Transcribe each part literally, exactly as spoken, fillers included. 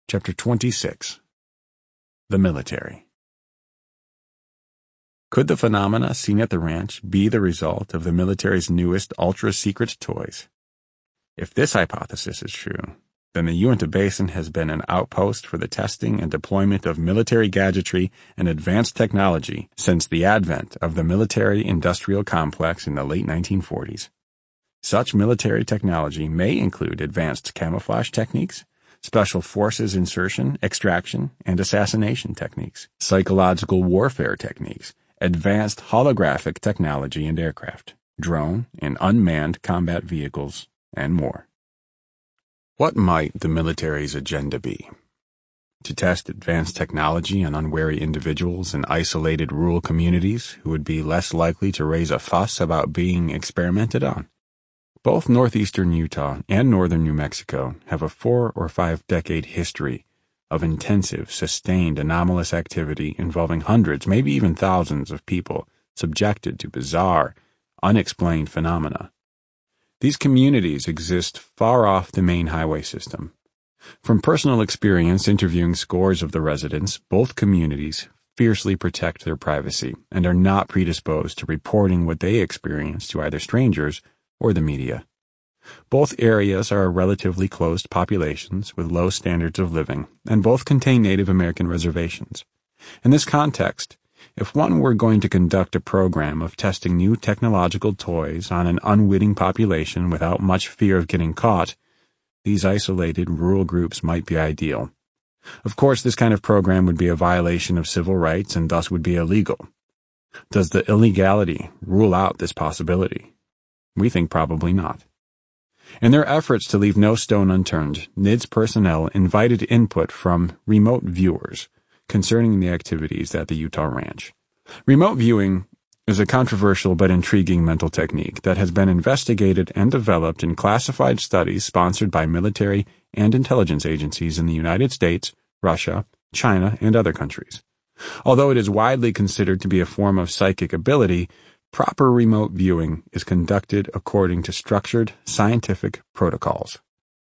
Chapter twenty-six. The Military. Could the phenomena seen at the ranch be the result of the military's newest ultra-secret toys? If this hypothesis is true, then the Uinta Basin has been an outpost for the testing and deployment of military gadgetry and advanced technology since the advent of the military-industrial complex in the late nineteen forties. Such military technology may include advanced camouflage techniques, special forces insertion, extraction, and assassination techniques, psychological warfare techniques, advanced holographic technology and aircraft, drone and unmanned combat vehicles, and more. What might the military's agenda be? To test advanced technology on unwary individuals in isolated rural communities who would be less likely to raise a fuss about being experimented on? Both northeastern Utah and northern New Mexico have a four or five decade history of intensive, sustained anomalous activity involving hundreds, maybe even thousands of people subjected to bizarre, unexplained phenomena. These communities exist far off the main highway system. From personal experience interviewing scores of the residents, both communities fiercely protect their privacy and are not predisposed to reporting what they experience to either strangers or the media. Both areas are relatively closed populations with low standards of living, and both contain Native American reservations. In this context, if one were going to conduct a program of testing new technological toys on an unwitting population without much fear of getting caught, these isolated rural groups might be ideal. Of course, this kind of program would be a violation of civil rights and thus would be illegal. Does the illegality rule out this possibility? We think probably not. In their efforts to leave no stone unturned, N I D S personnel invited input from remote viewers concerning the activities at the Utah Ranch. Remote viewing is a controversial but intriguing mental technique that has been investigated and developed in classified studies sponsored by military and intelligence agencies in the United States, Russia, China, and other countries. Although it is widely considered to be a form of psychic ability, proper remote viewing is conducted according to structured scientific protocols.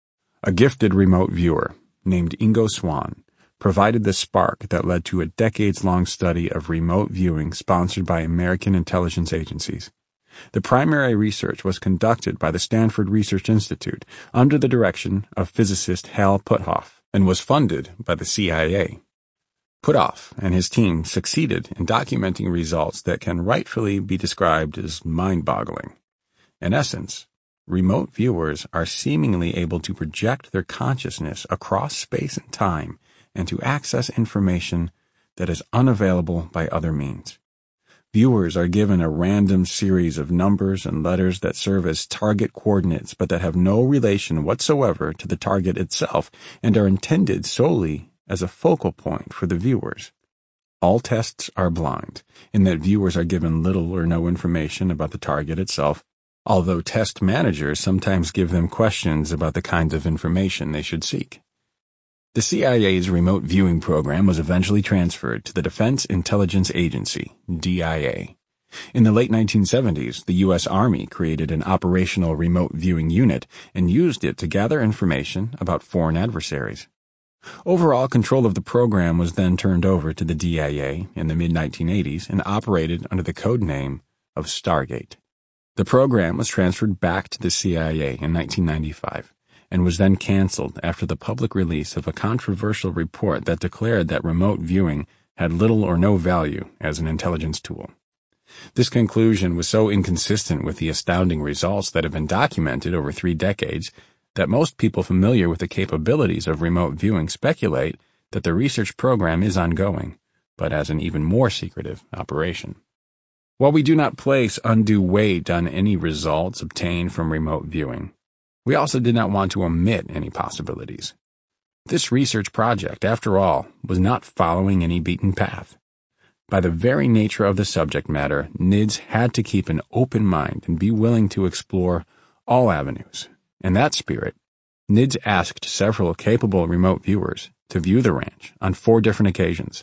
A gifted remote viewer named Ingo Swann provided the spark that led to a decades-long study of remote viewing sponsored by American intelligence agencies. The primary research was conducted by the Stanford Research Institute under the direction of physicist Hal Puthoff and was funded by the C I A. Puthoff and his team succeeded in documenting results that can rightfully be described as mind-boggling. In essence, remote viewers are seemingly able to project their consciousness across space and time and to access information that is unavailable by other means. Viewers are given a random series of numbers and letters that serve as target coordinates but that have no relation whatsoever to the target itself and are intended solely as a focal point for the viewers. All tests are blind, in that viewers are given little or no information about the target itself, although test managers sometimes give them questions about the kinds of information they should seek. The C I A's remote viewing program was eventually transferred to the Defense Intelligence Agency, D I A. In the late nineteen seventies, the U S Army created an operational remote viewing unit and used it to gather information about foreign adversaries. Overall control of the program was then turned over to the D I A in the mid nineteen eighties and operated under the code name of Stargate. The program was transferred back to the C I A in nineteen ninety-five and was then canceled after the public release of a controversial report that declared that remote viewing had little or no value as an intelligence tool. This conclusion was so inconsistent with the astounding results that have been documented over three decades that most people familiar with the capabilities of remote viewing speculate that the research program is ongoing, but as an even more secretive operation. While we do not place undue weight on any results obtained from remote viewing, we also did not want to omit any possibilities. This research project, after all, was not following any beaten path. By the very nature of the subject matter, N I D S had to keep an open mind and be willing to explore all avenues. In that spirit, N I D S asked several capable remote viewers to view the ranch on four different occasions.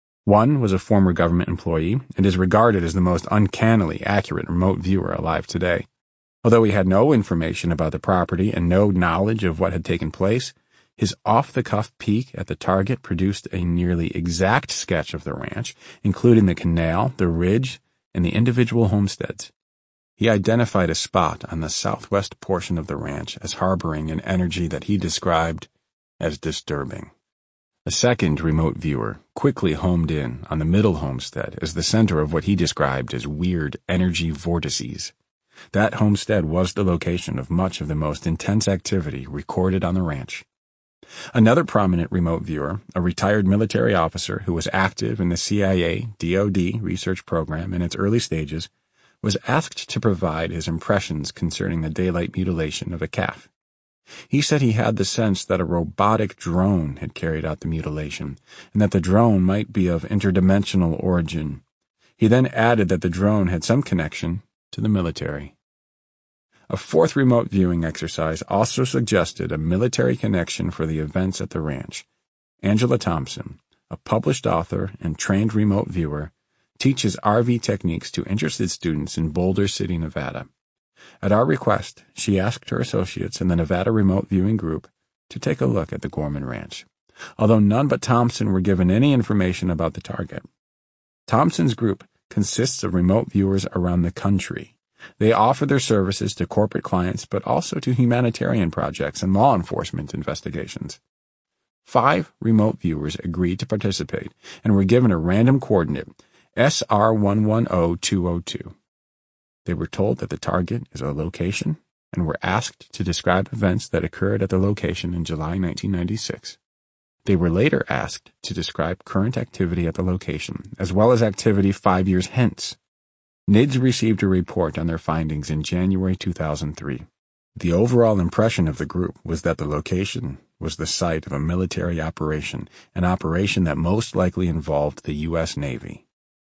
One was a former government employee and is regarded as the most uncannily accurate remote viewer alive today. Although he had no information about the property and no knowledge of what had taken place, His off-the-cuff peek at the target produced a nearly exact sketch of the ranch, including the canal, the ridge, and the individual homesteads. He identified a spot on the southwest portion of the ranch as harboring an energy that he described as disturbing. A second remote viewer quickly homed in on the middle homestead as the center of what he described as weird energy vortices. That homestead was the location of much of the most intense activity recorded on the ranch. Another prominent remote viewer, a retired military officer who was active in the C I A D O D research program in its early stages, was asked to provide his impressions concerning the daylight mutilation of a calf. He said he had the sense that a robotic drone had carried out the mutilation, and that the drone might be of interdimensional origin. He then added that the drone had some connection to the military. A fourth remote viewing exercise also suggested a military connection for the events at the ranch. Angela Thompson, a published author and trained remote viewer, teaches R V techniques to interested students in Boulder City, Nevada. At our request, she asked her associates in the Nevada Remote Viewing Group to take a look at the Gorman Ranch, although none but Thompson were given any information about the target. Thompson's group consists of remote viewers around the country. They offer their services to corporate clients, but also to humanitarian projects and law enforcement investigations. Five remote viewers agreed to participate and were given a random coordinate, S R one one zero two zero two. They were told that the target is a location and were asked to describe events that occurred at the location in July nineteen ninety-six. They were later asked to describe current activity at the location, as well as activity five years hence. N I D S received a report on their findings in January two thousand three. The overall impression of the group was that the location was the site of a military operation, an operation that most likely involved the U S Navy.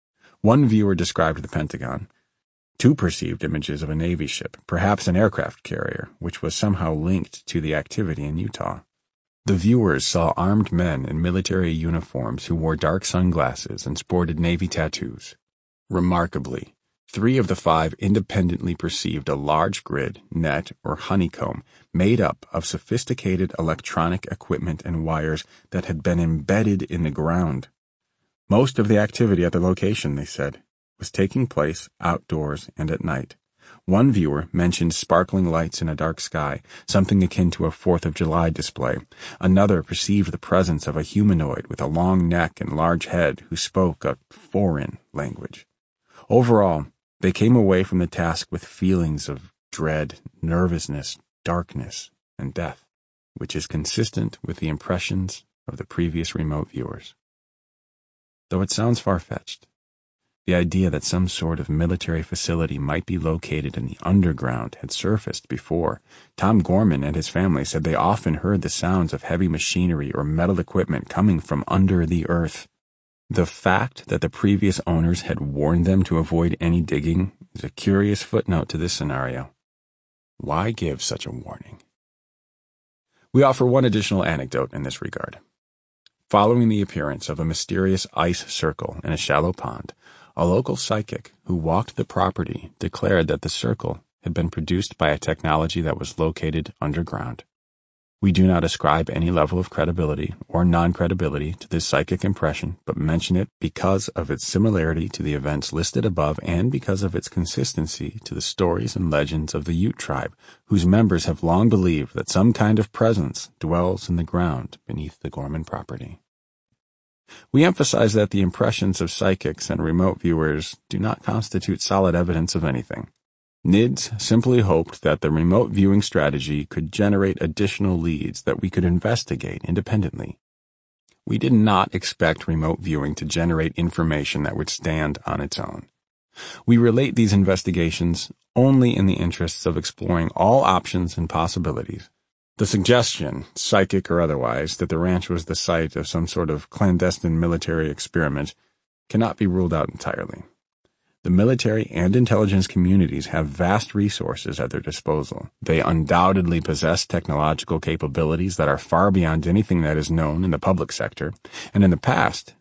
One viewer described the Pentagon. Two perceived images of a Navy ship, perhaps an aircraft carrier, which was somehow linked to the activity in Utah. The viewers saw armed men in military uniforms who wore dark sunglasses and sported Navy tattoos. Remarkably, three of the five independently perceived a large grid, net, or honeycomb made up of sophisticated electronic equipment and wires that had been embedded in the ground. Most of the activity at the location, they said, was taking place outdoors and at night. One viewer mentioned sparkling lights in a dark sky, something akin to a Fourth of July display. Another perceived the presence of a humanoid with a long neck and large head who spoke a foreign language. Overall, they came away from the task with feelings of dread, nervousness, darkness, and death, which is consistent with the impressions of the previous remote viewers. Though it sounds far-fetched, the idea that some sort of military facility might be located in the underground had surfaced before. Tom Gorman and his family said they often heard the sounds of heavy machinery or metal equipment coming from under the earth. The fact that the previous owners had warned them to avoid any digging is a curious footnote to this scenario. Why give such a warning? We offer one additional anecdote in this regard. Following the appearance of a mysterious ice circle in a shallow pond, a local psychic who walked the property declared that the circle had been produced by a technology that was located underground. We do not ascribe any level of credibility or non-credibility to this psychic impression, but mention it because of its similarity to the events listed above and because of its consistency to the stories and legends of the Ute tribe, whose members have long believed that some kind of presence dwells in the ground beneath the Gorman property. We emphasize that the impressions of psychics and remote viewers do not constitute solid evidence of anything. N I D S simply hoped that the remote viewing strategy could generate additional leads that we could investigate independently. We did not expect remote viewing to generate information that would stand on its own. We relate these investigations only in the interests of exploring all options and possibilities. The suggestion, psychic or otherwise, that the ranch was the site of some sort of clandestine military experiment cannot be ruled out entirely. The military and intelligence communities have vast resources at their disposal. They undoubtedly possess technological capabilities that are far beyond anything that is known in the public sector, and in the past,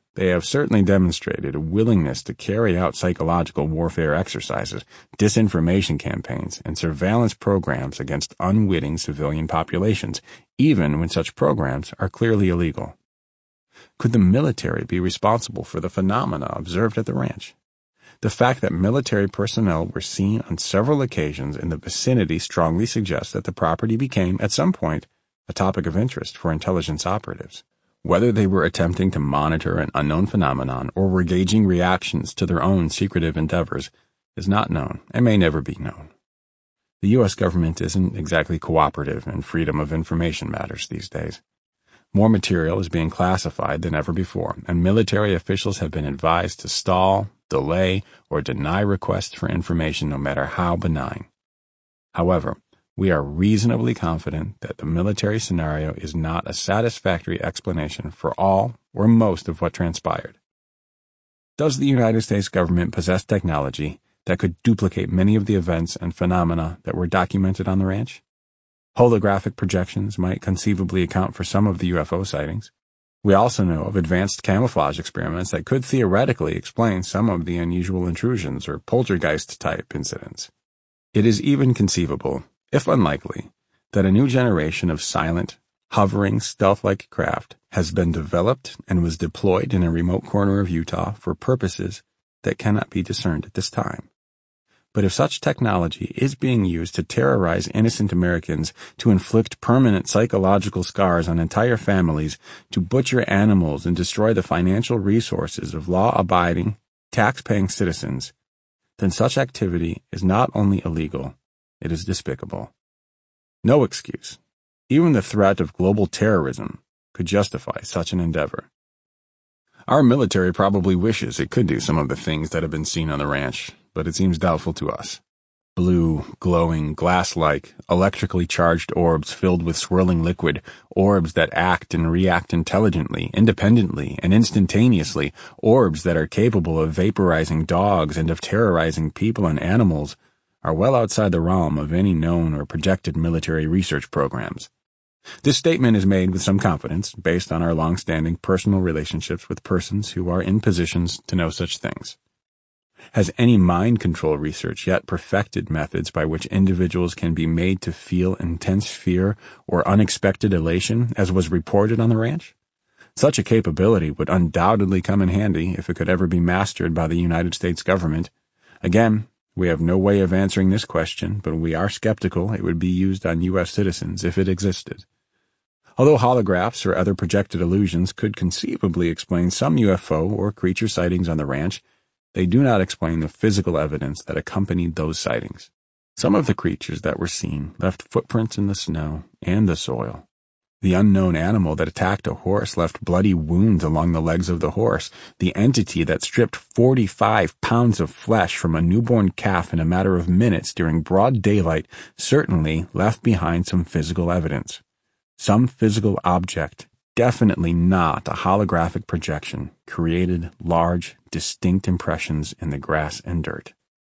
They have certainly demonstrated a willingness to carry out psychological warfare exercises, disinformation campaigns, and surveillance programs against unwitting civilian populations, even when such programs are clearly illegal. Could the military be responsible for the phenomena observed at the ranch? The fact that military personnel were seen on several occasions in the vicinity strongly suggests that the property became, at some point, a topic of interest for intelligence operatives. Whether they were attempting to monitor an unknown phenomenon or were gauging reactions to their own secretive endeavors is not known and may never be known. The U S government isn't exactly cooperative in freedom of information matters these days. More material is being classified than ever before, and military officials have been advised to stall, delay, or deny requests for information no matter how benign. However, we are reasonably confident that the military scenario is not a satisfactory explanation for all or most of what transpired. Does the United States government possess technology that could duplicate many of the events and phenomena that were documented on the ranch? Holographic projections might conceivably account for some of the U F O sightings. We also know of advanced camouflage experiments that could theoretically explain some of the unusual intrusions or poltergeist-type incidents. It is even conceivable, if unlikely, that a new generation of silent, hovering, stealth-like craft has been developed and was deployed in a remote corner of Utah for purposes that cannot be discerned at this time. But if such technology is being used to terrorize innocent Americans, to inflict permanent psychological scars on entire families, to butcher animals and destroy the financial resources of law-abiding, tax-paying citizens, then such activity is not only illegal, it is despicable. No excuse, even the threat of global terrorism, could justify such an endeavor. Our military probably wishes it could do some of the things that have been seen on the ranch, but it seems doubtful to us. Blue, glowing, glass-like, electrically charged orbs filled with swirling liquid, orbs that act and react intelligently, independently, and instantaneously, orbs that are capable of vaporizing dogs and of terrorizing people and animals, are well outside the realm of any known or projected military research programs. This statement is made with some confidence, based on our long-standing personal relationships with persons who are in positions to know such things. Has any mind control research yet perfected methods by which individuals can be made to feel intense fear or unexpected elation, as was reported on the ranch? Such a capability would undoubtedly come in handy if it could ever be mastered by the United States government. Again, we have no way of answering this question, but we are skeptical it would be used on U S citizens if it existed. Although holographs or other projected illusions could conceivably explain some U F O or creature sightings on the ranch, they do not explain the physical evidence that accompanied those sightings. Some of the creatures that were seen left footprints in the snow and the soil. The unknown animal that attacked a horse left bloody wounds along the legs of the horse. The entity that stripped forty-five pounds of flesh from a newborn calf in a matter of minutes during broad daylight certainly left behind some physical evidence. Some physical object, definitely not a holographic projection, created large, distinct impressions in the grass and dirt.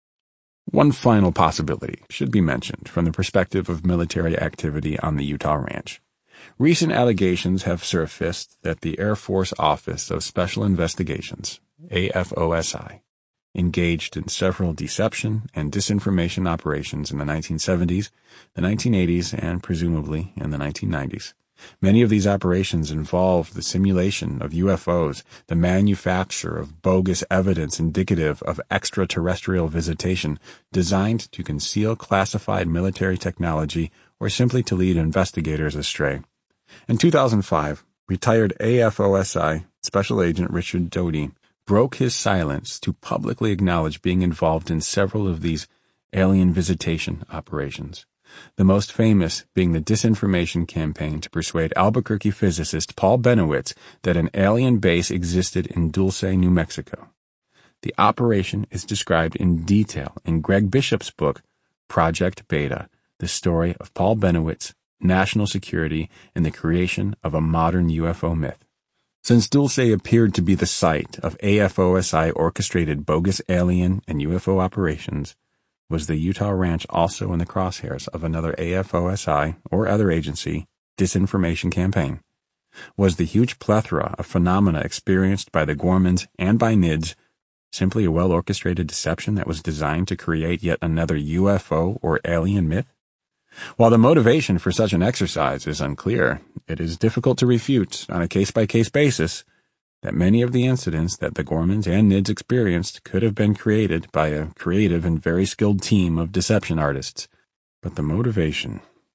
One final possibility should be mentioned from the perspective of military activity on the Utah ranch. Recent allegations have surfaced that the Air Force Office of Special Investigations, A F O S I, engaged in several deception and disinformation operations in the nineteen seventies, the nineteen eighties, and presumably in the nineteen nineties. Many of these operations involved the simulation of U F Os, the manufacture of bogus evidence indicative of extraterrestrial visitation, designed to conceal classified military technology or simply to lead investigators astray. In two thousand five, retired A F O S I Special Agent Richard Doty broke his silence to publicly acknowledge being involved in several of these alien visitation operations, the most famous being the disinformation campaign to persuade Albuquerque physicist Paul Bennewitz that an alien base existed in Dulce, New Mexico. The operation is described in detail in Greg Bishop's book, Project Beta, the story of Paul Bennewitz, national security, and the creation of a modern U F O myth. Since Dulce appeared to be the site of A F O S I-orchestrated bogus alien and U F O operations, was the Utah ranch also in the crosshairs of another A F O S I or other agency disinformation campaign? Was the huge plethora of phenomena experienced by the Gormans and by N I D S simply a well-orchestrated deception that was designed to create yet another U F O or alien myth? While the motivation for such an exercise is unclear, it is difficult to refute, on a case-by-case basis, that many of the incidents that the Gormans and N I D S experienced could have been created by a creative and very skilled team of deception artists. But the motivation...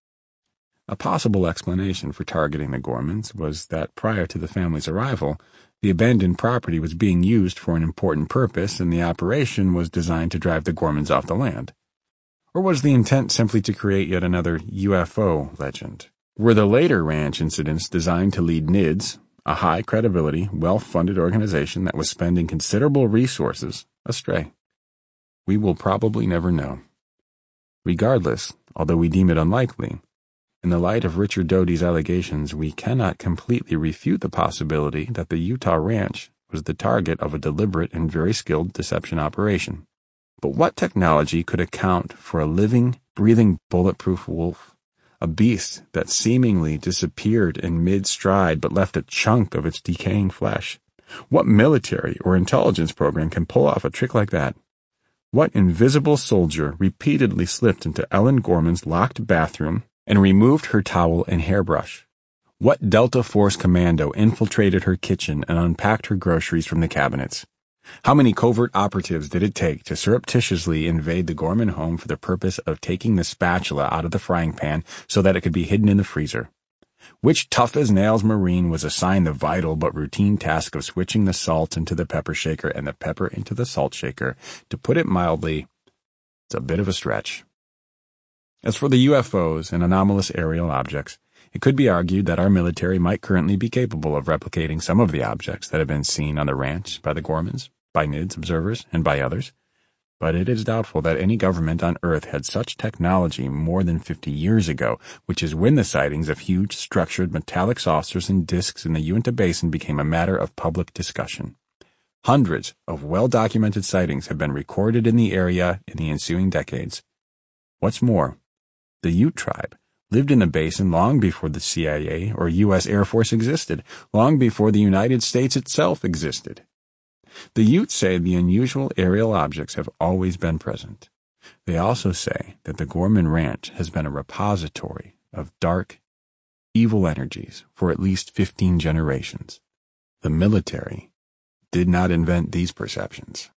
A possible explanation for targeting the Gormans was that prior to the family's arrival, the abandoned property was being used for an important purpose and the operation was designed to drive the Gormans off the land. Or was the intent simply to create yet another U F O legend? Were the later ranch incidents designed to lead N I D S, a high-credibility, well-funded organization that was spending considerable resources, astray? We will probably never know. Regardless, although we deem it unlikely, in the light of Richard Doty's allegations, we cannot completely refute the possibility that the Utah ranch was the target of a deliberate and very skilled deception operation. But what technology could account for a living, breathing, bulletproof wolf, a beast that seemingly disappeared in mid-stride but left a chunk of its decaying flesh? What military or intelligence program can pull off a trick like that? What invisible soldier repeatedly slipped into Ellen Gorman's locked bathroom and removed her towel and hairbrush? What Delta Force commando infiltrated her kitchen and unpacked her groceries from the cabinets? How many covert operatives did it take to surreptitiously invade the Gorman home for the purpose of taking the spatula out of the frying pan so that it could be hidden in the freezer? Which tough-as-nails Marine was assigned the vital but routine task of switching the salt into the pepper shaker and the pepper into the salt shaker? To put it mildly, it's a bit of a stretch. As for the U F Os and anomalous aerial objects, it could be argued that our military might currently be capable of replicating some of the objects that have been seen on the ranch by the Gormans, by N I D S observers, and by others. But it is doubtful that any government on Earth had such technology more than fifty years ago, which is when the sightings of huge structured metallic saucers and disks in the Uinta Basin became a matter of public discussion. Hundreds of well-documented sightings have been recorded in the area in the ensuing decades. What's more, the Ute tribe lived in the basin long before the C I A or U S Air Force existed, long before the United States itself existed. The Utes say the unusual aerial objects have always been present. They also say that the Gorman Ranch has been a repository of dark, evil energies for at least fifteen generations. The military did not invent these perceptions.